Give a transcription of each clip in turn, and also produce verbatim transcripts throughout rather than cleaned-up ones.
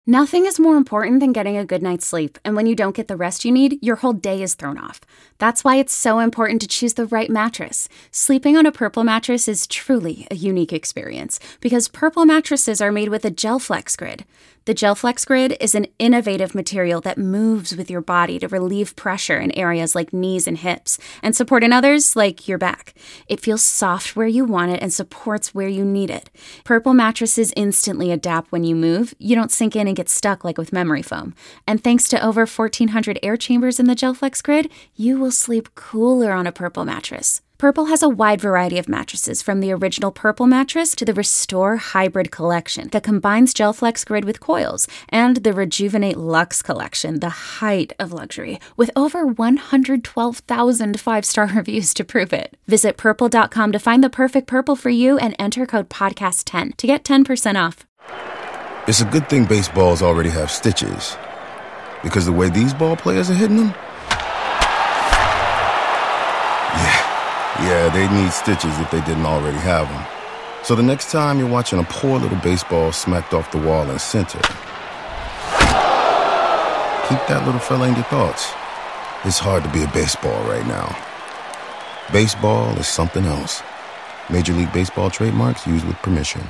Nothing is more important than getting a good night's sleep, and when you don't get the rest you need, your whole day is thrown off. That's why it's so important to choose the right mattress. Sleeping on a Purple mattress is truly a unique experience, because Purple mattresses are made with a GelFlex Grid. The GelFlex Grid is an innovative material that moves with your body to relieve pressure in areas like knees and hips, and support in others like your back. It feels soft where you want it and supports where you need it. Purple mattresses instantly adapt when you move. You don't sink in and get stuck like with memory foam. And thanks to over fourteen hundred air chambers in the GelFlex Grid, you will sleep cooler on a Purple mattress. Purple has a wide variety of mattresses, from the original Purple mattress to the Restore Hybrid collection that combines GelFlex Grid with coils, and the Rejuvenate Luxe collection, the height of luxury, with over one hundred twelve thousand five-star reviews to prove it. Visit purple dot com to find the perfect Purple for you and enter code podcast ten to get ten percent off. It's a good thing baseballs already have stitches, because the way these ball players are hitting them, yeah. Yeah, they need stitches if they didn't already have them. So the next time you're watching a poor little baseball smacked off the wall in center, keep that little fella in your thoughts. It's hard to be a baseball right now. Baseball is something else. Major League Baseball trademarks used with permission.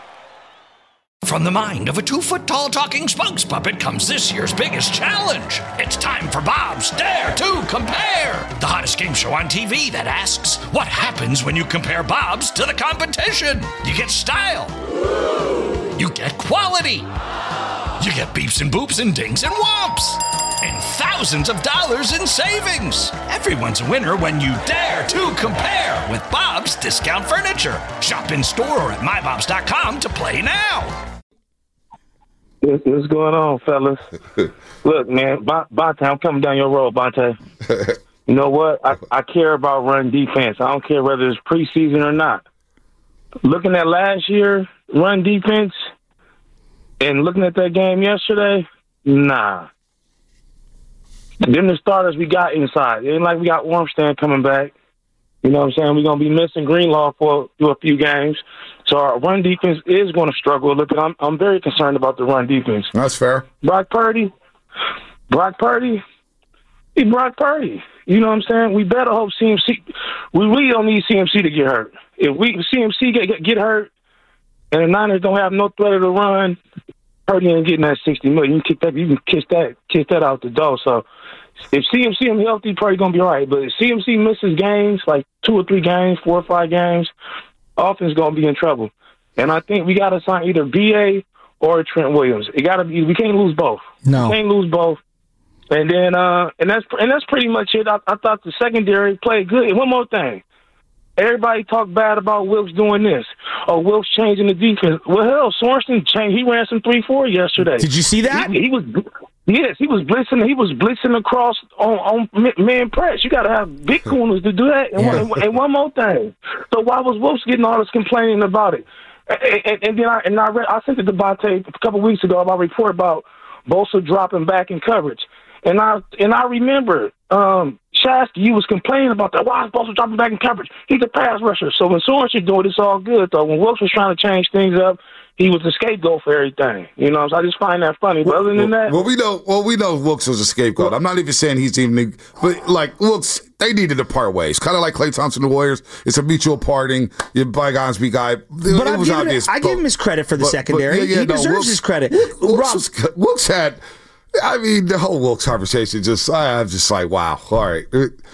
From the mind of a two-foot-tall talking spokes puppet comes this year's biggest challenge. It's time for Bob's Dare to Compare, the hottest game show on T V that asks, what happens when you compare Bob's to the competition? You get style. You get quality. You get beeps and boops and dings and whomps. And thousands of dollars in savings. Everyone's a winner when you dare to compare with Bob's Discount Furniture. Shop in store or at my bobs dot com to play now. What's going on, fellas? Look, man, Bonte, I'm coming down your road, Bonte. You know what? I, I care about run defense. I don't care whether it's preseason or not. Looking at last year, run defense, and looking at that game yesterday, nah. Them the starters we got inside. It ain't like we got Wormstand coming back. You know what I'm saying? We're going to be missing Greenlaw for, for a few games. So our run defense is going to struggle a little bit. I'm, I'm very concerned about the run defense. That's fair. Brock Purdy. Brock Purdy. He Brock Purdy. You know what I'm saying? We better hope C M C. We really don't need C M C to get hurt. If we if C M C get, get hurt and the Niners don't have no threat of the run, Purdy ain't getting that sixty million. You can kick that. You can kiss that. Kiss that out the door. So if C M C is healthy, Purdy gonna be all right. But if C M C misses games, like two or three games, four or five games, offense gonna be in trouble. And I think we gotta sign either B A or Trent Williams. It gotta be. We can't lose both. No, we can't lose both. And then, uh, and that's and that's pretty much it. I, I thought the secondary played good. And one more thing. Everybody talk bad about Wilkes doing this. Oh, Wilkes changing the defense. Well, hell, Sorensen changed. He ran some three four yesterday. Did you see that? He, he was, yes, he was blitzing. He was blitzing across on, on man press. You got to have big corners to do that. And, yeah. one, and one more thing. So why was Wilkes getting all this complaining about it? And, and, and then I and I read. I sent it to Bonte a couple weeks ago about a report about Bosa dropping back in coverage. And I and I remember um, Shasky, you was complaining about that. Why is Bosa dropping back in coverage? He's a pass rusher. So when Sorensen doing it, it's all good, though. When Wilkes was trying to change things up, he was the scapegoat for everything. You know, so I just find that funny. But well, other than that, well, we know, well, we know Wilkes was a scapegoat. I'm not even saying he's even, but like Wilkes, they needed to part ways. Kind of like Klay Thompson, the Warriors. It's a mutual parting. You bygones be guy. It, but it was obvious. It, I give him his credit for the but, secondary. But, yeah, yeah, he no, deserves Wilkes, his credit. Wilkes, Rob, was, Wilkes had. I mean, the whole Wilkes conversation, just I, I'm just like, wow, all right.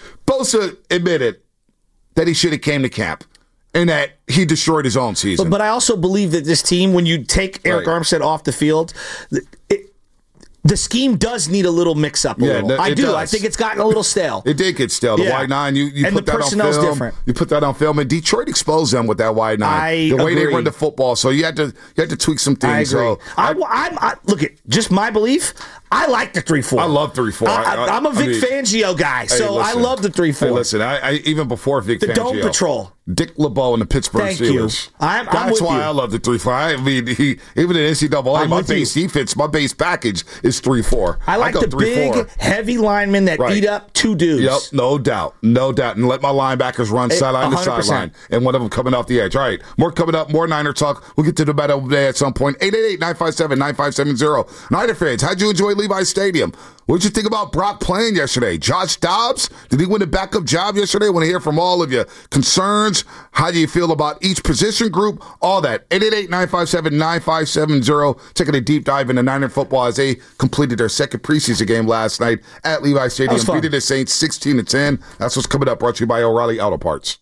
Bosa admitted that he should have came to camp and that he destroyed his own season. But, but I also believe that this team, when you take Eric right. Armstead off the field, it, the scheme does need a little mix-up a yeah, little. I do. Does. I think it's gotten a little stale. It did get stale. The yeah. wide nine, you, you and put the that on film. Different. You put that on film, and Detroit exposed them with that wide nine. I the way agree. they run the football, so you had to you had to tweak some things. I agree. So I, I, I'm, I, look, at just my belief, I like the three four. I love three four. I, I, I'm a Vic I mean, Fangio guy, so hey, listen, I love the three four. Hey, listen, I, I, even before Vic the Fangio. The Dome Patrol. Dick LeBeau and the Pittsburgh Thank Steelers. You. I'm, I'm That's with why you. I love the three four. I mean, he, even in N C double A, I'm my base you. defense, my base package is three four. I like I the three, big, four. heavy linemen that right. eat up two dudes. Yep, no doubt. No doubt. And let my linebackers run it, sideline to sideline. And one of them coming off the edge. All right, more coming up, more Niner talk. We'll get to the battle day at some point. eight eight eight, nine five seven, nine five seven zero. Niner fans, how'd you enjoy Levi's Stadium? What did you think about Brock playing yesterday? Josh Dobbs, did he win a backup job yesterday? I want to hear from all of you. Concerns? How do you feel about each position group? All that. eight eight eight, nine five seven, nine five seven zero. Taking a deep dive into Niner football as they completed their second preseason game last night at Levi's Stadium. Beating the Saints sixteen to ten. That's what's coming up. Brought to you by O'Reilly Auto Parts.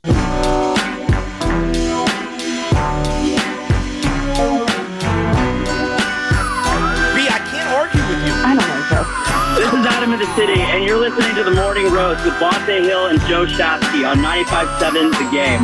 This is Adam in the City, and you're listening to The Morning Roast with Bonte Hill and Joe Shasky on ninety-five point seven The Game.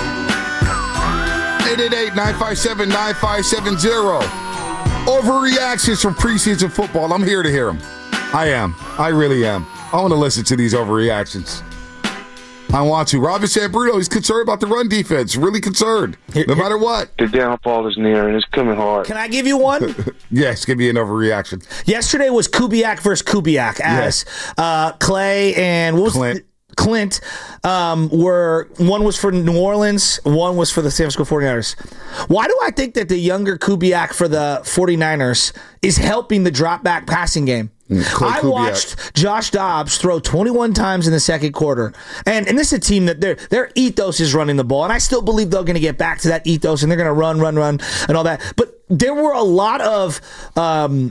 eight eight eight, nine five seven, nine five seven zero. Overreactions from preseason football. I'm here to hear them. I am. I really am. I want to listen to these overreactions. I want to. Robin Sambruno, he's concerned about the run defense. Really concerned. No matter what. The downfall is near, and it's coming hard. Can I give you one? Yes, give me an overreaction. Yesterday was Kubiak versus Kubiak as yes. uh, Clay and what was Clint. Th- Clint um, were, one was for New Orleans, one was for the San Francisco forty-niners. Why do I think that the younger Kubiak for the forty-niners is helping the drop back passing game? Clay I Kubiak. watched Josh Dobbs throw twenty-one times in the second quarter. And and this is a team that their their ethos is running the ball. And I still believe they're going to get back to that ethos and they're going to run, run, run, and all that. But there were a lot of um,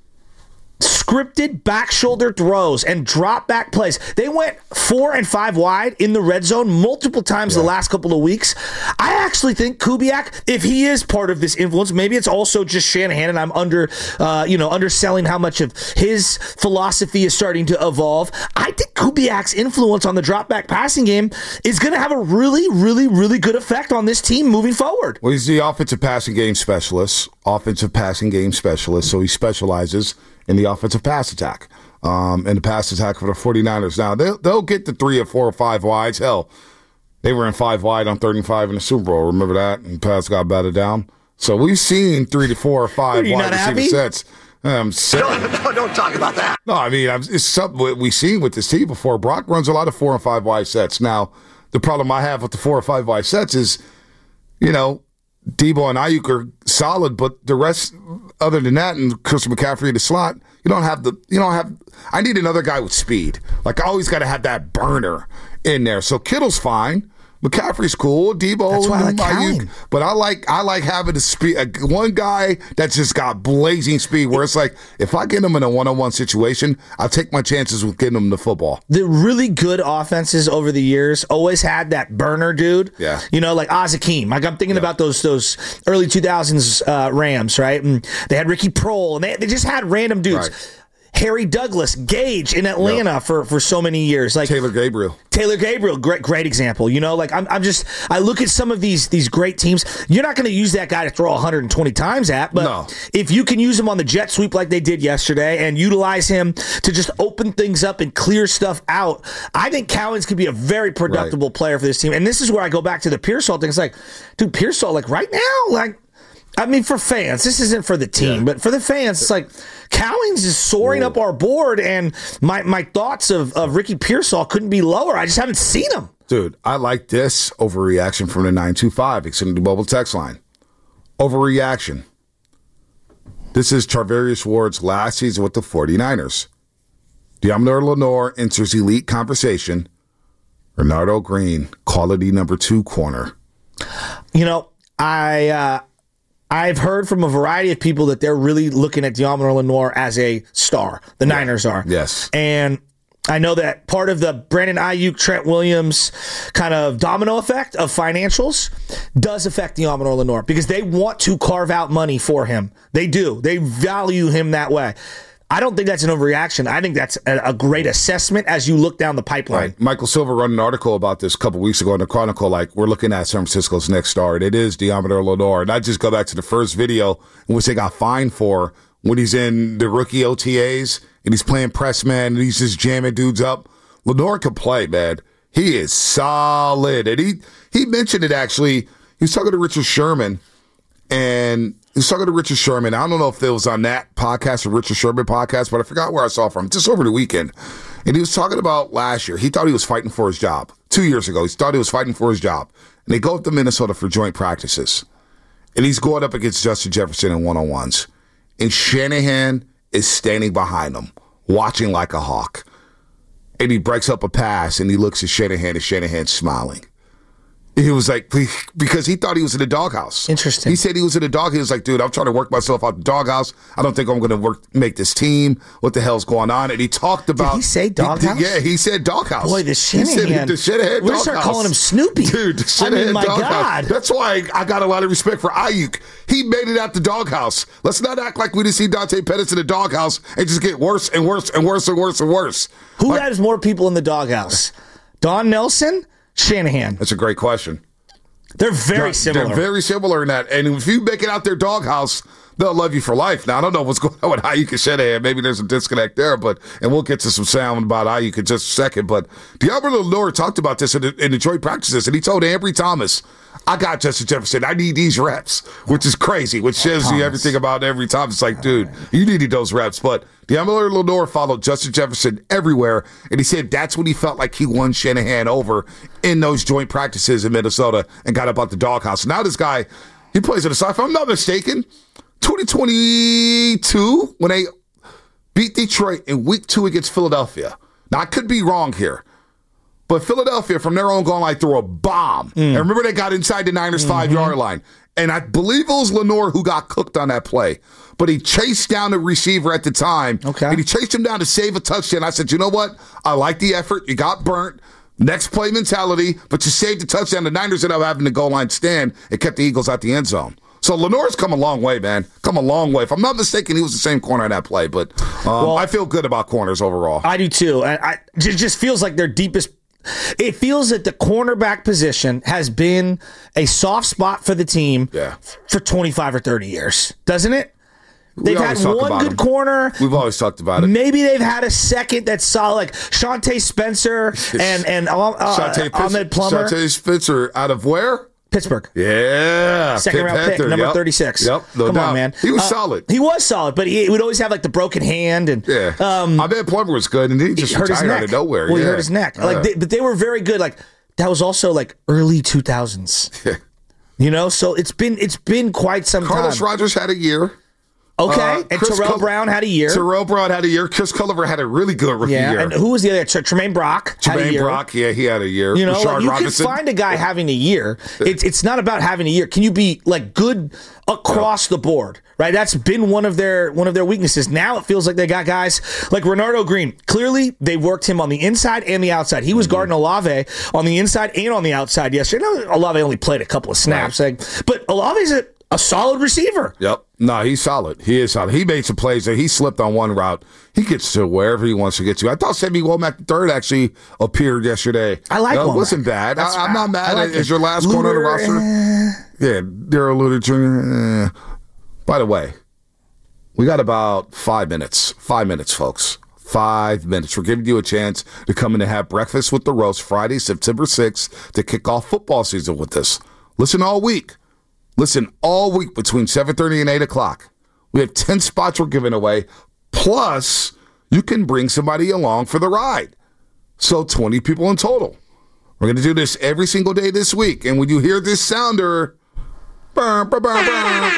scripted back shoulder throws and drop back plays. They went four and five wide in the red zone multiple times yeah. the last couple of weeks. I actually think Kubiak, if he is part of this influence, maybe it's also just Shanahan, and I'm under, uh, you know, underselling how much of his philosophy is starting to evolve. I think Kubiak's influence on the drop back passing game is going to have a really, really, really good effect on this team moving forward. Well, he's the offensive passing game specialist, offensive passing game specialist, so he specializes in the offensive pass attack, um, and the pass attack for the forty-niners. Now, they'll, they'll get the three or four or five wides. Hell, they were in five wide on third and five in the Super Bowl. Remember that? And pass got batted down. So we've seen three to four or five wide receiver sets. Um, don't, don't, don't talk about that. No, I mean, it's something we've seen with this team before. Brock runs a lot of four and five wide sets. Now, the problem I have with the four or five wide sets is, you know, Debo and Ayuk are solid, but the rest, other than that, and Chris McCaffrey in the slot, you don't have the, you don't have, I need another guy with speed. Like, I always got to have that burner in there. So Kittle's fine. McCaffrey's cool. Debo, That's why I like Ayuk, but I like I like having a speed. A, one guy that's just got blazing speed. Where it's like, if I get him in a one-on-one situation, I'll take my chances with getting him the football. The really good offenses over the years always had that burner dude. Yeah, you know, like Azakim. Like I'm thinking yeah. about those those early two thousands uh, Rams, right? And they had Ricky Prohl, and they they just had random dudes. Right. Harry Douglas, Gage in Atlanta yep. for, for so many years. Like Taylor Gabriel. Taylor Gabriel, great great example. You know, like I'm I'm just I look at some of these these great teams. You're not going to use that guy to throw one hundred twenty times at, but no. if you can use him on the jet sweep like they did yesterday and utilize him to just open things up and clear stuff out, I think Cowens could be a very productive right. player for this team. And this is where I go back to the Pearsall thing. It's like, dude, Pearsall, like right now, like I mean, for fans, this isn't for the team, yeah. but for the fans, it's like Cowens is soaring Whoa. up our board, and my, my thoughts of, of Ricky Pearsall couldn't be lower. I just haven't seen him. Dude, I like this overreaction from the nine two five, extending the mobile text line. Overreaction. This is Charvarius Ward's last season with the forty-niners. Deommodore Lenoir enters elite conversation. Renardo Green, quality number two corner. You know, I... Uh, I've heard from a variety of people that they're really looking at Deommodore Lenoir as a star. The yeah. Niners are. Yes. And I know that part of the Brandon Ayuk, Trent Williams kind of domino effect of financials does affect Deommodore Lenoir because they want to carve out money for him. They do. They value him that way. I don't think that's an overreaction. I think that's a, a great assessment as you look down the pipeline. Right. Michael Silver wrote an article about this a couple weeks ago in the Chronicle, like, we're looking at San Francisco's next star, and it is Deommodore Lenoir. And I just go back to the first video in which they got fined for when he's in the rookie O T As and he's playing press man and he's just jamming dudes up. Lenoir can play, man. He is solid. And he, he mentioned it, actually. He was talking to Richard Sherman, and he was talking to Richard Sherman. I don't know if it was on that podcast or Richard Sherman podcast, but I forgot where I saw it from. Just over the weekend. And he was talking about last year. He thought he was fighting for his job. Two years ago, he thought he was fighting for his job. And they go up to Minnesota for joint practices. And he's going up against Justin Jefferson in one-on-ones. And Shanahan is standing behind him, watching like a hawk. And he breaks up a pass, and he looks at Shanahan, and Shanahan's smiling. He was like, because he thought he was in the doghouse. Interesting. He said he was in the dog. He was like, dude, I'm trying to work myself out the doghouse. I don't think I'm going to work make this team. What the hell's going on? And he talked about. Did he say doghouse? He, yeah, he said doghouse. Boy, the Shanahan. He said the Shanahan doghouse. We're going to start calling him Snoopy. Dude, the Shanahan I mean, my doghouse. God. That's why I got a lot of respect for Ayuk. He made it out the doghouse. Let's not act like we didn't see Dante Pettis in the doghouse and just get worse and worse and worse and worse and worse. Who like, has more people in the doghouse? Don Nelson? Shanahan? That's a great question. They're very they're, similar. They're very similar in that. And if you make it out their doghouse, they'll love you for life. Now, I don't know what's going on with Ayuk and Shanahan. Maybe there's a disconnect there, but and we'll get to some sound about Ayuk in just a second. But Diablo Lenoir talked about this in the, in the joint practices, and he told Ambry Thomas, I got Justin Jefferson. I need these reps, which is crazy, which shows oh, you everything about Ambry Thomas. It's like, dude, you needed those reps. But Diablo Lenoir followed Justin Jefferson everywhere, and he said that's when he felt like he won Shanahan over in those joint practices in Minnesota and got up out the doghouse. Now this guy, he plays at a side. If I'm not mistaken, twenty twenty-two, when they beat Detroit in week two against Philadelphia. Now, I could be wrong here, but Philadelphia, from their own goal line, threw a bomb. Mm. And remember, they got inside the Niners' mm-hmm. five-yard line. And I believe it was Lenoir who got cooked on that play. But he chased down the receiver at the time. Okay. And he chased him down to save a touchdown. I said, you know what? I like the effort. You got burnt. Next play mentality, but you saved the touchdown. The Niners ended up having the goal line stand and kept the Eagles out the end zone. So Lenoir's come a long way, man. Come a long way. If I'm not mistaken, he was the same corner in that play. But um, well, I feel good about corners overall. I do too. I, I, it just feels like their deepest. It feels that the cornerback position has been a soft spot for the team yeah. for twenty-five or thirty years, doesn't it? They've we had one good him. corner. We've always talked about it. Maybe they've had a second that's solid, like Shante Spencer and and uh, Shante Ahmed Plummer. Shante Spencer out of where? Pittsburgh. Yeah. Second round Panther. pick, number yep. thirty-six. Yep. No Come doubt. on, man. He was uh, solid. He was solid, but he would always have like the broken hand and yeah. Um, Ahmed Plummer was good, and he just he hurt his neck out of nowhere. Well, yeah. he hurt his neck. Yeah. Like, they, but they were very good. Like that was also like early two thousands. You know, so it's been it's been quite some Carlos time. Carlos Rogers had a year. Okay, uh, and Chris Terrell Col- Brown had a year. Terrell Brown had a year. Chris Culliver had a really good rookie yeah, year. and who was the other? Tremaine Brock had a Tremaine year. Brock, yeah, he had a year. You know, Rashard like you Robinson. can find a guy having a year. It's it's not about having a year. Can you be like good across the board? Right, that's been one of their one of their weaknesses. Now it feels like they got guys like Renardo Green. Clearly, they worked him on the inside and the outside. He was mm-hmm. guarding Olave on the inside and on the outside yesterday. Now, Olave only played a couple of snaps, right. like, but Olave's a, a solid receiver. Yep. No, he's solid. He is solid. He made some plays there. He slipped on one route. He gets to wherever he wants to get to. I thought Sammy Womack the third actually appeared yesterday. I like no, Womack. It wasn't bad. I, I'm not mad like at as your last Luter, corner of the roster. Eh. Yeah, Darrell Luter Junior Eh. By the way, we got about five minutes. Five minutes, folks. Five minutes. We're giving you a chance to come in and have breakfast with the Roast Friday, September sixth, to kick off football season with us. Listen all week. Listen all week between seven thirty and eight o'clock. We have ten spots we're giving away. Plus, you can bring somebody along for the ride. So twenty people in total. We're going to do this every single day this week. And when you hear this sounder, burr, burr, burr, burr,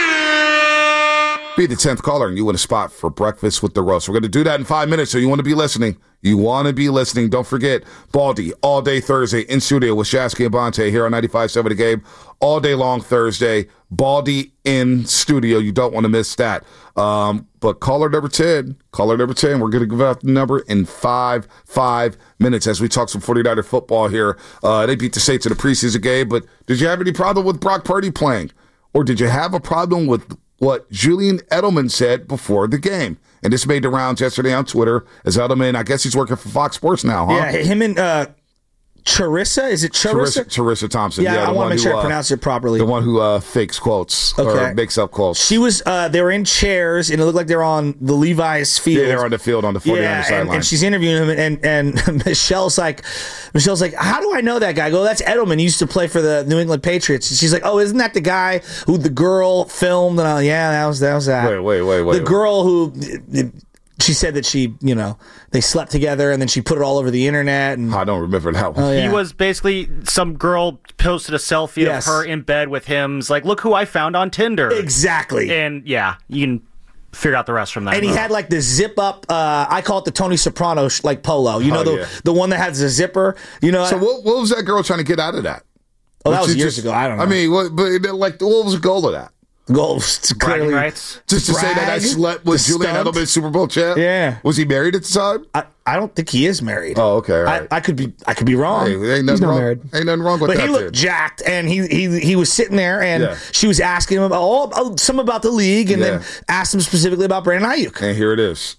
be the tenth caller and you win a spot for breakfast with the Roast. We're going to do that in five minutes, so you want to be listening. You want to be listening. Don't forget, Baldy, all day Thursday in studio with Shasky and Bonte here on ninety-five point seven The Game. All day long Thursday, Baldy in studio. You don't want to miss that. Um, but caller number ten, caller number ten, we're going to give out the number in five, five minutes as we talk some forty-niner football here. Uh, they beat the Saints in the preseason game, but did you have any problem with Brock Purdy playing? Or did you have a problem with what Julian Edelman said before the game? And this made the rounds yesterday on Twitter as Edelman, I guess he's working for Fox Sports now, huh? Yeah, him and uh, Charissa? Is it Charissa? Charissa, Charissa Thompson. Yeah, Yeah, I the want one to make who, sure I uh, pronounce it properly. The one who uh, fakes quotes Okay. or makes up quotes. She was, uh, they were in chairs, and it looked like they were on the Levi's field. Yeah, they're on the field on the forty Yeah, on the and, sideline. and she's interviewing him, and, and Michelle's like, Michelle's like, how do I know that guy? I go, that's Edelman. He used to play for the New England Patriots. And she's like, oh, isn't that the guy who the girl filmed? And I, yeah, that was that was that. Wait, wait, wait, wait. The girl who. She said that she, you know, they slept together and then she put it all over the internet. And I don't remember that one. Oh, yeah. He was basically, some girl posted a selfie Yes. of her in bed with him. It's like, look who I found on Tinder. Exactly. And yeah, you can figure out the rest from that. And he had like the zip up. Uh, I call it the Tony Soprano sh- like polo. You know, Oh, the yeah. the one that has the zipper. You know. So what, what was that girl trying to get out of that? oh, that Was was she years just- ago. I don't know. I mean, what, but like, what was the goal of that? goals bragging clearly. rights. Just to say that I Brag, slept with the Julian stunt. Edelman, Super Bowl champ. Yeah. Was he married at the time? I, I don't think he is married. Oh, okay, all right. I, I could be. I could be wrong. Hey, ain't nothing not wrong. married. Ain't nothing wrong with But that. he looked dude. jacked, and he he he was sitting there, and Yeah. she was asking him about all oh, some about the league, and Yeah. then asked him specifically about Brandon Ayuk. And here it is.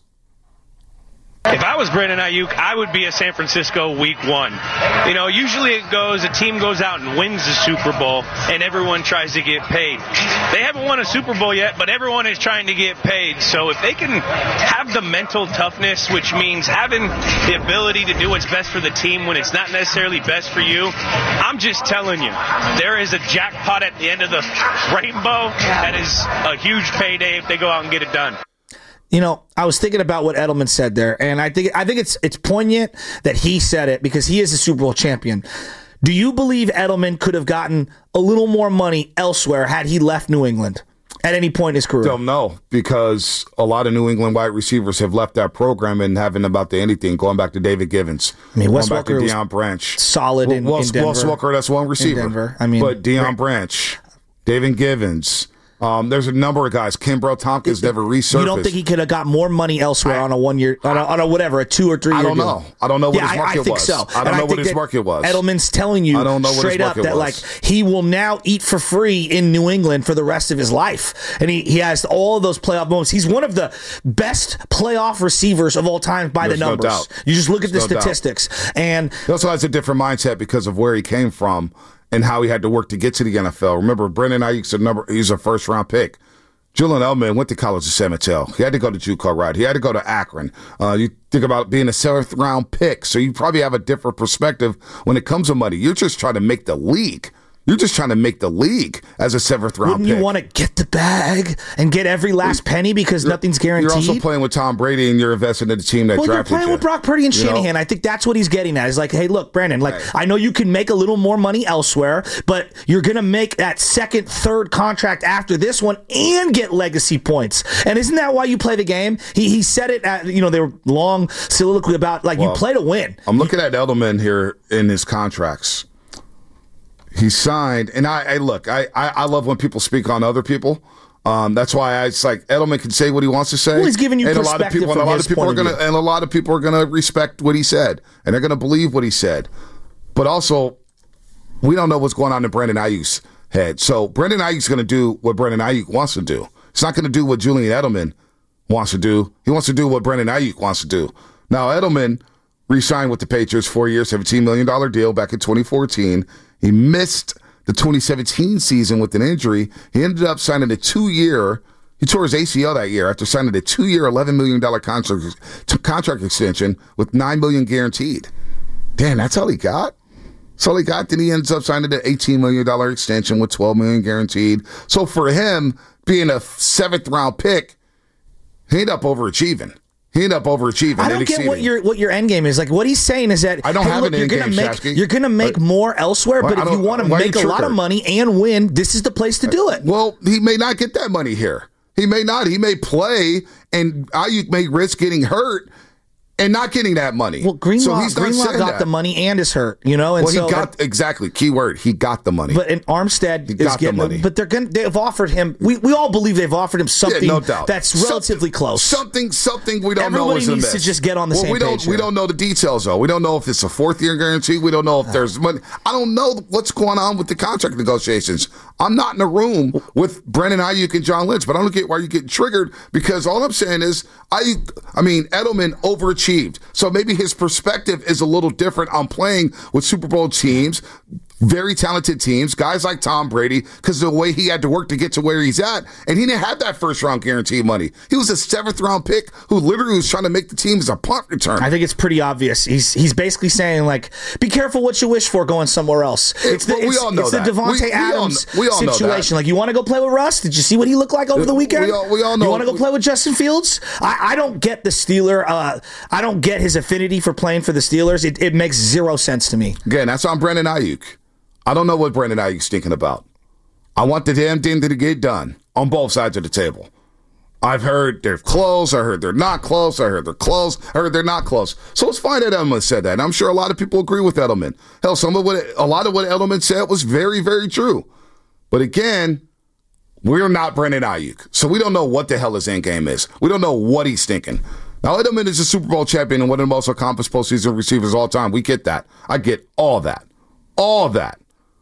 If I was Brandon Ayuk, I would be at San Francisco week one. You know, usually it goes, a team goes out and wins the Super Bowl, and everyone tries to get paid. They haven't won a Super Bowl yet, but everyone is trying to get paid. So if they can have the mental toughness, which means having the ability to do what's best for the team when it's not necessarily best for you, I'm just telling you, there is a jackpot at the end of the rainbow. That is a huge payday if they go out and get it done. You know, I was thinking about what Edelman said there, and I think I think it's it's poignant that he said it because he is a Super Bowl champion. Do you believe Edelman could have gotten a little more money elsewhere had he left New England at any point in his career? Don't know, because a lot of New England wide receivers have left that program and haven't about to anything. Going back to David Givens, I mean, Wes going back to Welker was Deion Branch, solid in, well, in Denver. Wes Welker, that's one receiver. In Denver. I mean, but Deion great. Branch, David Givens. Um, there's a number of guys. Kimbrel Tompkins never resurfaced. You don't think he could have got more money elsewhere I- on a one year, on a, on a whatever, a two or three I year don't deal? know. I don't know what yeah, his market I, I think was. so. I don't And know what think his that market was. Edelman's telling you I don't know what his straight up market that was. like he will now eat for free in New England for the rest of his life, and he, he has all of those playoff moments. He's one of the best playoff receivers of all time by There's the no numbers. doubt. You just look at the There's no doubt. statistics, and He also has a different mindset because of where he came from and how he had to work to get to the N F L. Remember, Brandon Ayuk's a number. He's a first round pick. Julian Edelman went to college at San Mateo. He had to go to JUCO, right? He had to go to Akron. Uh, you think about being a seventh round pick, so you probably have a different perspective when it comes to money. You're just trying to make the league. You're just trying to make the league as a seventh round wouldn't pick. you want to get the bag and get every last penny because nothing's guaranteed? You're also playing with Tom Brady, and you're investing in the team that Well, you're drafted playing you. with Brock Purdy and You know? Shanahan. I think that's what he's getting at. Is like, hey, look, Brandon, like, Right. I know you can make a little more money elsewhere, but you're going to make that second, third contract after this one and get legacy points. And isn't that why you play the game? He he said it at, you know, they were long soliloquy about, like, Well, you play to win. I'm looking at Edelman here in his contracts. He signed, and I, I look, I, I, I love when people speak on other people. Um, that's why I, it's like Edelman can say what he wants to say. Well, he's giving you and a lot of perspective people, from and a lot his of people point are of gonna, view. and a lot of people are gonna respect what he said, and they're gonna believe what he said. But also, we don't know what's going on in Brandon Ayuk's head. So Brandon Ayuk's gonna do what Brandon Ayuk wants to do. He's not gonna do what Julian Edelman wants to do. He wants to do what Brandon Ayuk wants to do. Now Edelman re-signed with the Patriots, four years, seventeen million dollars deal back in twenty fourteen. He missed the twenty seventeen season with an injury. He ended up signing a two-year, he tore his A C L that year after signing a two-year, eleven million dollars contract, contract extension with nine million dollars guaranteed. Damn, that's all he got? That's all he got? Then he ends up signing an eighteen million dollars extension with twelve million dollars guaranteed. So for him, being a seventh-round pick, he ended up overachieving. He ended up overachieving. I don't and get what exceeding. your what your end game is. Like what he's saying is that I don't hey, have look, an you're end gonna game, make Shasky. you're gonna make But- more elsewhere, Well, but I if you don't- want to why are you make a lot of triggered? money and win, this is the place to do it. Well, he may not get that money here. He may not. He may play, and Ayuk may risk getting hurt and not getting that money. Well, Greenlaw, so he's not Greenlaw saying got that. the money and is hurt, you know. And Well, so he got exactly key word. He got the money. But in Armstead He is got the getting money. But they're gonna they've offered him. We, we all believe they've offered him something yeah, no doubt. that's Some- relatively close. Something, something we don't know Everybody is a needs miss. to just get on the well, same we don't, page We here. don't know the details though. We don't know if it's a fourth year guarantee. We don't know if there's money. I don't know what's going on with the contract negotiations. I'm not in a room with Brandon Ayuk and John Lynch, but I don't get why you're getting triggered because all I'm saying is Ayuk. I mean Edelman overachieved achieved. So maybe his perspective is a little different on playing with Super Bowl teams, very talented teams, guys like Tom Brady, because of the way he had to work to get to where he's at. And he didn't have that first round guarantee money. He was a seventh round pick who literally was trying to make the team as a punt return. I think it's pretty obvious. He's he's basically saying, like, be careful what you wish for going somewhere else. It's the, But we it's, all know it's that. the Devontae We- we all Adams kn- we all know situation. that. Like, you want to go play with Russ? Did you see what he looked like over the weekend? We all- we all know- You want to go play with Justin Fields? I, I don't get the Steeler. Uh, I don't get his affinity for playing for the Steelers. It, it makes zero sense to me. Again, that's on Brandon Ayuk. I don't know what Brandon Ayuk's thinking about. I want the damn thing to get done on both sides of the table. I've heard they're close. I heard they're not close. I heard they're close. I heard they're not close. So it's fine that Edelman said that. And I'm sure a lot of people agree with Edelman. Hell, some of what a lot of what Edelman said was very, very true. But again, we're not Brandon Ayuk, so we don't know what the hell his end game is. We don't know what he's thinking. Now, Edelman is a Super Bowl champion and one of the most accomplished postseason receivers of all time. We get that. I get all that. All that.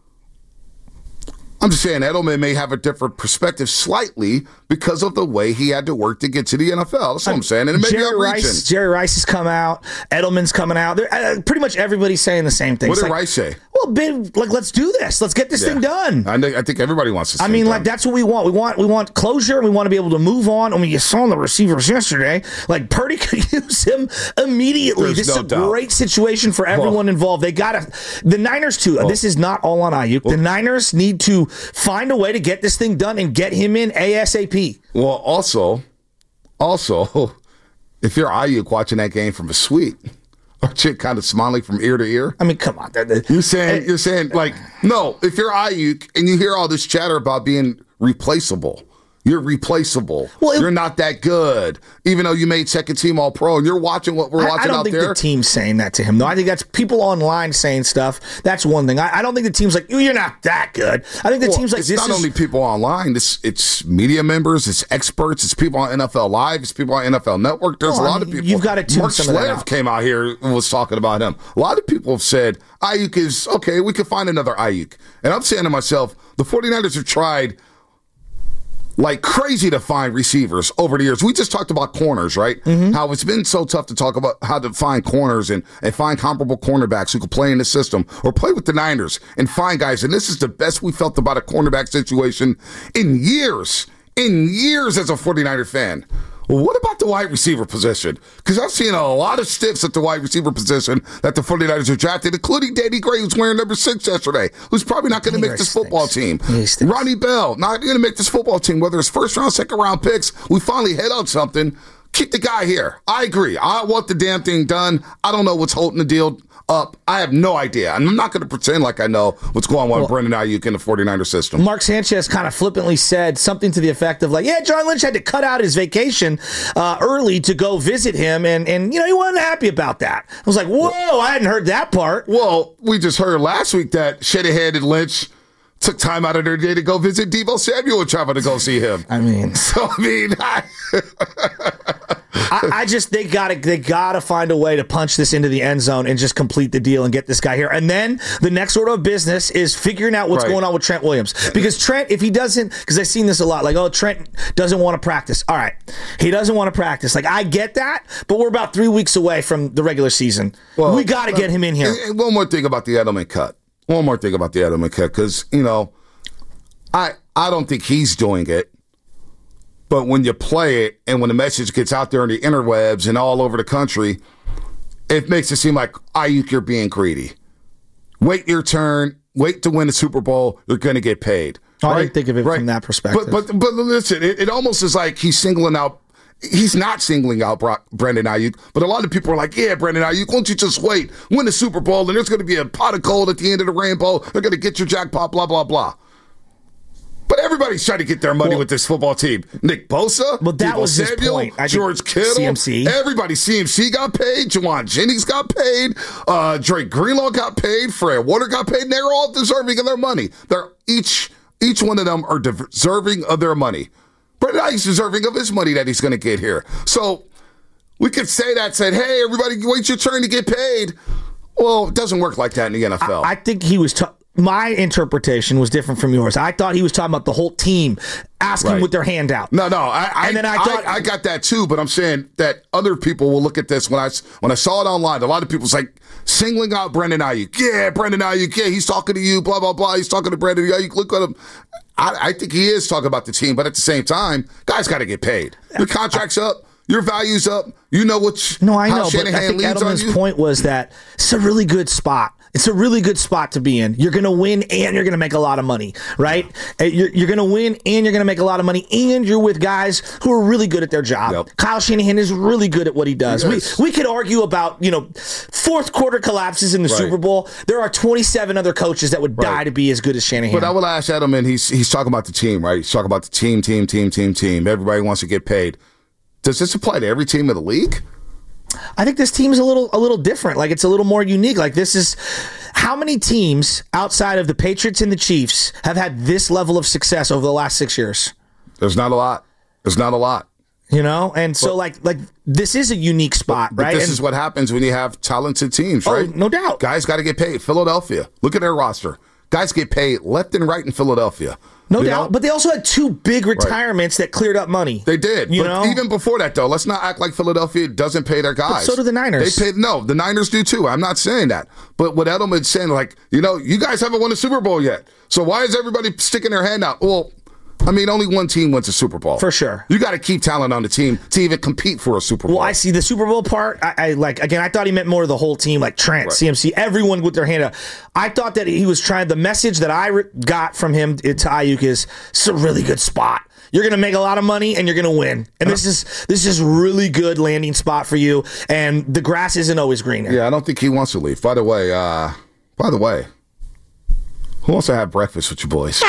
I'm just saying Edelman may have a different perspective slightly because of the way he had to work to get to the N F L. That's what I'm saying. And it may Jerry be I'm reaching. Rice, Jerry Rice has come out. Edelman's coming out. They're, uh, pretty much everybody's saying the same thing. What It's did like, Rice say? Well, big, like, let's do this. Let's get this Yeah. thing done. I, think- I think everybody wants this I thing mean, done. like, that's what we want. We want we want closure. We want to be able to move on. I mean, you saw the receivers yesterday. Like, Purdy could use him immediately. There's this no is a doubt. great situation for everyone Well- involved. They got to, the Niners, too. Well- this is not all on Ayuk. The Niners need to find a way to get this thing done and get him in ASAP. Well, also, also, if you're Ayuk watching that game from a suite, aren't you kind of smiling from ear to ear? I mean, come on. The- the- You're saying, you're saying, like, no, if you're Ayuk and you hear all this chatter about being replaceable, you're replaceable. Well, it- you're not that good, even though you made second team All Pro, and you're watching what we're I, I watching don't out think there. the team's saying that to him, though. I think that's people online saying stuff. That's one thing. I, I don't think the team's like, you're not that good. I think the Well, team's like, it's this not is only people online. It's it's media members, it's experts, it's people on N F L Live, it's people on N F L Network. There's Oh, a I lot mean, of people. you've gotta tune Mark some of that Schlereth out. came out here and was talking about him. A lot of people have said Ayuk is okay. We could find another Ayuk, and I'm saying to myself, the 49ers have tried like crazy to find receivers over the years. We just talked about corners, right? Mm-hmm. How it's been so tough to talk about how to find corners and, and find comparable cornerbacks who could play in the system or play with the Niners and find guys. And this is the best we felt about a cornerback situation in years, in years as a 49er fan. Well, what about the wide receiver position? Because I've seen a lot of stiffs at the wide receiver position that the 49ers have drafted, including Danny Gray, who's wearing number six yesterday, who's probably not going to Danny make Gray this football stinks. team. He stinks. Ronnie Bell, not going to make this football team, whether it's first round, second round picks. We finally hit on something. Keep the guy here. I agree. I want the damn thing done. I don't know what's holding the deal up. I have no idea. And I'm not going to pretend like I know what's going on with Brendan Ayuk in the 49er system. Mark Sanchez kind of flippantly said something to the effect of like, yeah, John Lynch had to cut out his vacation uh, early to go visit him, and, and you know, he wasn't happy about that. I was like, whoa, I hadn't heard that part. Well, we just heard last week that shady-headed Lynch took time out of their day to go visit Deebo Samuel and travel to go see him. I mean, So, I mean, I, I, I just they gotta they gotta find a way to punch this into the end zone and just complete the deal and get this guy here. And then the next order of business is figuring out what's Right. going on with Trent Williams. Because Trent, if he doesn't, because I've seen this a lot, like, oh, Trent doesn't want to practice. All right, he doesn't want to practice. Like, I get that, but we're about three weeks away from the regular season. Well, we got to get him in here. And, and one more thing about the Edelman cut. One more thing about the Edelman cut, because, you know, I I don't think he's doing it. But when you play it and when the message gets out there in the interwebs and all over the country, it makes it seem like, Ayuk, you're being greedy. Wait your turn. Wait to win the Super Bowl. You're going to get paid. Oh, I right? didn't think of it from that perspective. But but but listen, it, it almost is like he's singling out. He's not singling out Brock, Brandon Ayuk, but a lot of people are like, yeah, Brandon Ayuk, won't you just wait, win the Super Bowl, and there's going to be a pot of gold at the end of the rainbow. They're going to get your jackpot, blah, blah, blah. But everybody's trying to get their money Well, with this football team. Nick Bosa, Well, that Deebo was his Samuel, point. I think George Kittle, C M C. Everybody, C M C got paid. Jawan Jennings got paid. Uh, Drake Greenlaw got paid. Fred Warner got paid. And they're all deserving of their money. They're each each one of them are deserving of their money. Brandon Ayuk's deserving of his money that he's going to get here. So we could say that, said, hey, everybody, wait your turn to get paid. Well, it doesn't work like that in the N F L. I think he was. T- my interpretation was different from yours. I thought he was talking about the whole team asking Right. with their hand out. No, no, I, I, And then I I, thought- I got that too, but I'm saying that other people will look at this when I when I saw it online. A lot of people's like singling out Brandon Ayuk. Yeah, Brandon Ayuk. Yeah, he's talking to you. Blah blah blah. He's talking to Brandon Ayuk. Look at him. I, I think he is talking about the team, but at the same time, guys got to get paid. Your contract's up. Your value's up. You know what? No, I how know, but Shanahan I think leads on Edelman's you. point was that it's a really good spot. It's a really good spot to be in. You're going to win and you're going to make a lot of money, right? Uh, You're, you're going to win and you're going to make a lot of money, and you're with guys who are really good at their job. Yep. Kyle Shanahan is really good at what he does. Yes. We we could argue about, you know, fourth quarter collapses in the Right. Super Bowl. There are twenty-seven other coaches that would die Right. to be as good as Shanahan. But I will ask Edelman. He's he's talking about the team, right? He's talking about the team, team, team, team, team. Everybody wants to get paid. Does this apply to every team of the league? I think this team's a little a little different. Like, it's a little more unique. Like, this is how many teams outside of the Patriots and the Chiefs have had this level of success over the last six years? There's not a lot. There's not a lot. You know, and so like like this is a unique spot, But right? this And- is what happens when you have talented teams, Oh, right? no doubt. Guys got to get paid. Philadelphia, look at their roster. Guys get paid left and right in Philadelphia. no You doubt. know? But they also had two big retirements that cleared up money. They did. You but know? even before that, though, let's not act like Philadelphia doesn't pay their guys. so do the Niners. They pay, no, the Niners do too. I'm not saying that. But what Edelman's saying, like, you know, you guys haven't won a Super Bowl yet. So why is everybody sticking their hand out? Well, I mean, only one team wins a Super Bowl. For sure. You got to keep talent on the team to even compete for a Super Bowl. Well, I see the Super Bowl part. I, I like again. I thought he meant more of the whole team, like Trent, Right. C M C, everyone with their hand up. I thought that he was trying. The message that I re- got from him to Ayuk is it's a really good spot. You're going to make a lot of money and you're going to win. And this is this is really good landing spot for you. And the grass isn't always greener. Yeah, I don't think he wants to leave. By the way, uh, by the way, who wants to have breakfast with you boys?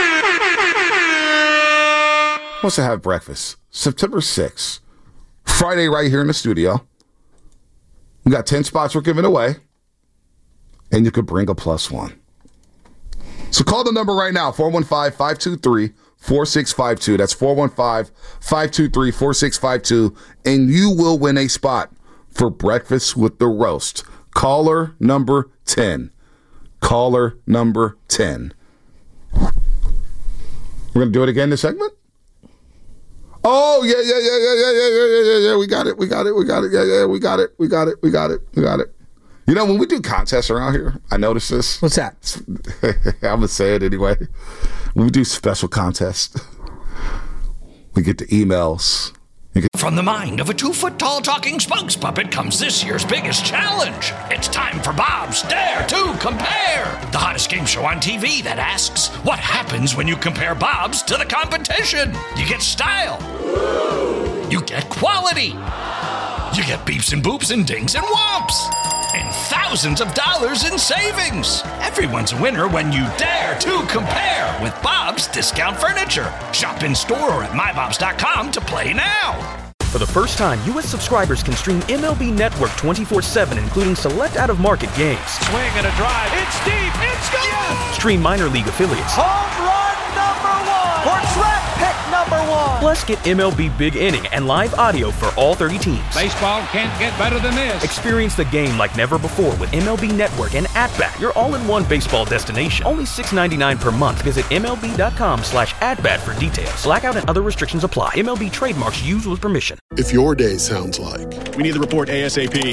Who wants to have breakfast? September sixth, Friday, right here in the studio. We got ten spots we're giving away, and you could bring a plus one. So call the number right now, four one five, five two three, four six five two. That's four one five, five two three, four six five two, and you will win a spot for Breakfast with the Roast. Caller number ten. Caller number ten. We're going to do it again this segment? Oh, yeah, yeah, yeah, yeah, yeah, yeah, yeah, yeah, yeah. We got it, we got it, we got it. Yeah, yeah, we got it, we got it, we got it, we got it. You know, when we do contests around here, I notice this. What's that? I'm going to say it anyway. When we do special contests, we get the emails. From the mind of a two-foot-tall talking spokes puppet comes this year's biggest challenge. It's time for Bob's Dare to Compare, the hottest game show on T V that asks, what happens when you compare Bob's to the competition? You get style. You get quality. You get beeps and boops and dings and whomps. And thousands of dollars in savings. Everyone's a winner when you dare to compare with Bob's Discount Furniture. Shop in store or at my bobs dot com to play now. For the first time, U S subscribers can stream M L B Network twenty-four seven, including select out-of-market games. Swing and a drive. It's deep. It's gone. Yes. Stream minor league affiliates. Home run number one. Or draft pick number one. Plus, get M L B Big Inning and live audio for all thirty teams. Baseball can't get better than this. Experience the game like never before with M L B Network and At-Bat, your all-in-one baseball destination. Only six ninety-nine per month. Visit M L B dot com slash at-bat for details. Blackout and other restrictions apply. M L B trademarks used with permission. If your day sounds like we need the report ASAP,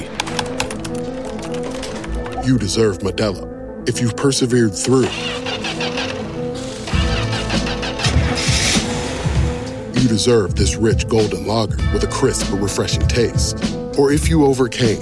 you deserve Modelo. If you've persevered through, you deserve this rich golden lager with a crisp but refreshing taste. Or if you overcame,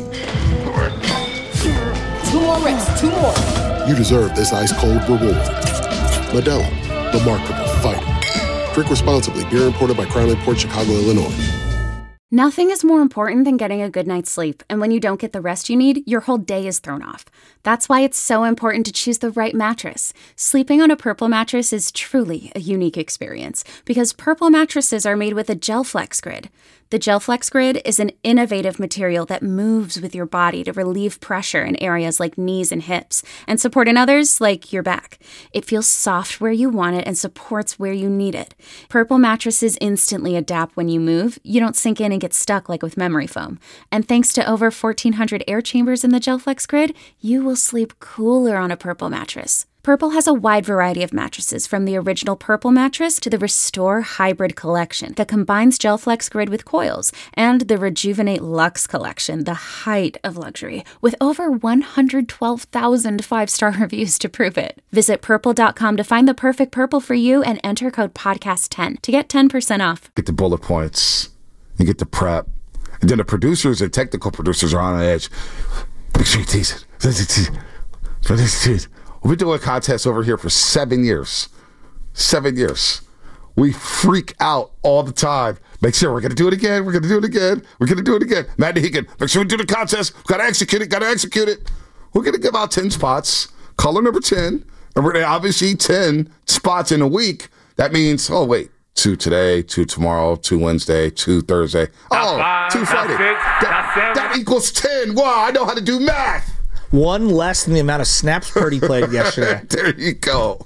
two more reps, two more. You deserve this ice cold reward. Modelo, the Remarkable Fighter. Drink responsibly. Beer imported by Crown Imports, Chicago, Illinois. Nothing is more important than getting a good night's sleep, and when you don't get the rest you need, your whole day is thrown off. That's why it's so important to choose the right mattress. Sleeping on a Purple mattress is truly a unique experience, because Purple mattresses are made with a GelFlex Grid. The GelFlex Grid is an innovative material that moves with your body to relieve pressure in areas like knees and hips, and support in others like your back. It feels soft where you want it and supports where you need it. Purple mattresses instantly adapt when you move. You don't sink in and get stuck like with memory foam. And thanks to over fourteen hundred air chambers in the GelFlex Grid, you will sleep cooler on a Purple mattress. Purple has a wide variety of mattresses, from the original Purple mattress to the Restore Hybrid collection that combines GelFlex Grid with coils, and the Rejuvenate Luxe collection, the height of luxury, with over one hundred twelve thousand five-star reviews to prove it. Visit purple dot com to find the perfect Purple for you and enter code podcast ten to get ten percent off. Get the bullet points. You get the prep. And then the producers and technical producers are on edge. Make sure you tease it. We've been doing contests over here for seven years. Seven years. We freak out all the time. Make sure we're going to do it again. We're going to do it again. We're going to do it again. Matt Deegan, make sure we do the contest. Got to execute it. Got to execute it. We're going to give out ten spots. Caller number ten. And we're going to obviously ten spots in a week. That means, oh, wait. Two today, two tomorrow, two Wednesday, two Thursday. Oh, five, two Friday. That, that equals ten. Wow, I know how to do math. One less than the amount of snaps Purdy played yesterday. There you go.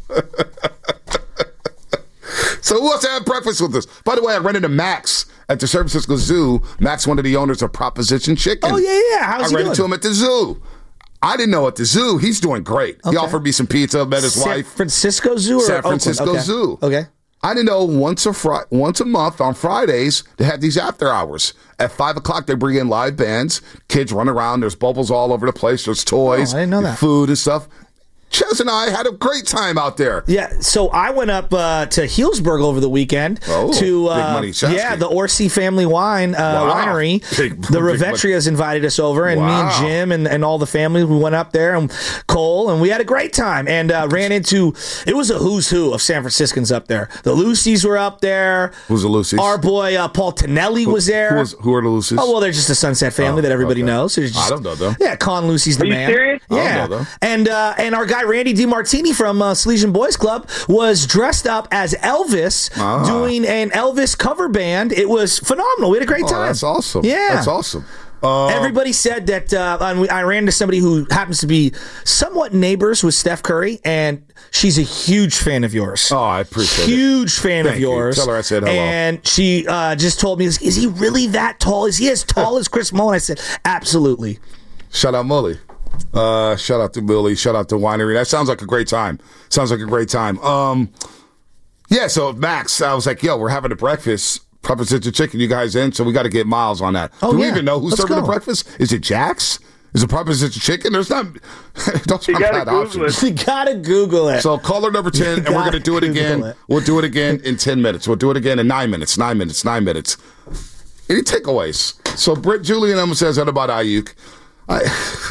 So who wants to have breakfast with us? By the way, I ran into Max at the San Francisco Zoo. Max, one of the owners of Proposition Chicken. Oh, yeah, yeah. How's I he ran doing? into him at the zoo. I didn't know at the zoo. He's doing great. Okay. He offered me some pizza, met his San wife. Francisco Zoo or San Francisco Oakland? Okay. Zoo. Okay. I didn't know once a fri- once a month on Fridays they have these after hours. At five o'clock they bring in live bands. Kids run around. There's bubbles all over the place. There's toys, Oh, I didn't know that. food and stuff. Ches and I had a great time out there. Yeah, so I went up uh, to Healdsburg over the weekend Oh, to uh, Big Money Chesky. yeah, the Orsi Family Wine uh, Wow. Winery. Big- the big Revetrias invited us over, and me and Wow. Jim and, and all the family, we went up there, and Cole, and we had a great time, and uh, ran into, it was a who's who of San Franciscans up there. The Lucys were up there. Who's the Lucys? Our boy uh, Paul Tonelli was there. Who, was, who are the Lucys? Oh, well, they're just a Sunset family Oh, that everybody okay. knows. They're just, I don't know them. Yeah, Con Lucy's the Are you man. serious? I don't Yeah. know them. And uh, and our guy Randy DiMartini from uh, Salesian Boys Club was dressed up as Elvis Ah. doing an Elvis cover band. It was phenomenal. We had a great Oh, time. that's awesome. Yeah. That's awesome. Uh, Everybody said that. Uh, and we, I ran into somebody who happens to be somewhat neighbors with Steph Curry, and she's a huge fan of yours. Oh, I appreciate it. Huge fan Thank of you. yours. Tell her I said hello. And she uh, just told me, "Is is he really that tall? Is he as tall as Chris Mullin?" I said, "Absolutely." Shout out Mully. Uh, shout out to Billy. Shout out to Winery. That sounds like a great time. Sounds like a great time. Um, yeah, so Max, I was like, yo, we're having a breakfast. Proposition Chicken, you guys in? So we got to get Miles on that. Oh, Do we yeah. even know who's Let's serving go. the breakfast? Is it Jack's? Is it Proposition Chicken? There's not. Those You are gotta bad Google options. You gotta Google it. So caller number ten, You and we're going to gotta do it Google again. it. We'll do it again in ten minutes. We'll do it again in nine minutes, nine minutes, nine minutes. Any takeaways? So Britt Julian Elmo says that about Ayuk. I,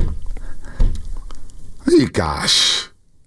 hey, gosh.